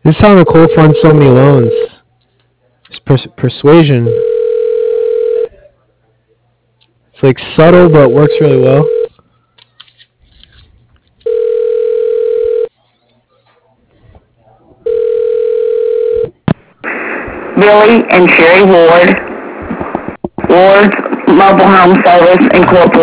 This is how Nicole funds so many loans. It's persuasion. It's like subtle, but works really well. Billy and Sherry Ward, Ward's Mobile Home Service Incorporated.